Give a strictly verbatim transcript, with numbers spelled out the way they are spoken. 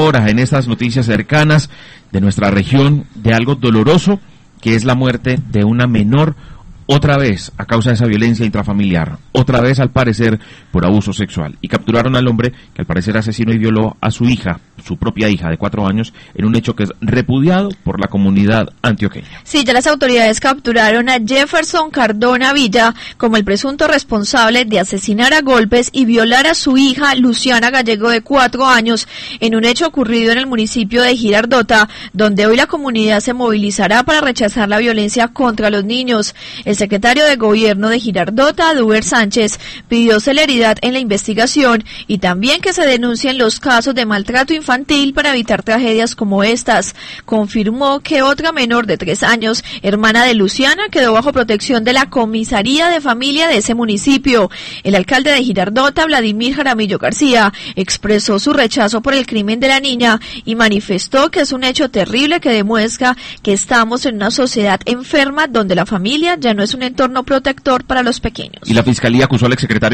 hora en estas noticias cercanas de nuestra región de algo doloroso, que es la muerte de una menor, otra vez a causa de esa violencia intrafamiliar, otra vez al parecer por abuso sexual. Y capturaron al hombre que al parecer asesinó y violó a su hija, su propia hija de cuatro años, en un hecho que es repudiado por la comunidad antioqueña. Sí, ya las autoridades capturaron a Jefferson Cardona Villa como el presunto responsable de asesinar a golpes y violar a su hija Luciana Gallego de cuatro años en un hecho ocurrido en el municipio de Girardota, donde hoy la comunidad se movilizará para rechazar la violencia contra los niños. El secretario de Gobierno de Girardota, Duber Sánchez, pidió celeridad en la investigación y también que se denuncien los casos de maltrato infantil para evitar tragedias como estas. Confirmó que otra menor de tres años, hermana de Luciana, quedó bajo protección de la comisaría de familia de ese municipio. El alcalde de Girardota, Vladimir Jaramillo García, expresó su rechazo por el crimen de la niña y manifestó que es un hecho terrible que demuestra que estamos en una sociedad enferma donde la familia ya no es un entorno protector para los pequeños. Y la Fiscalía acusó al exsecretario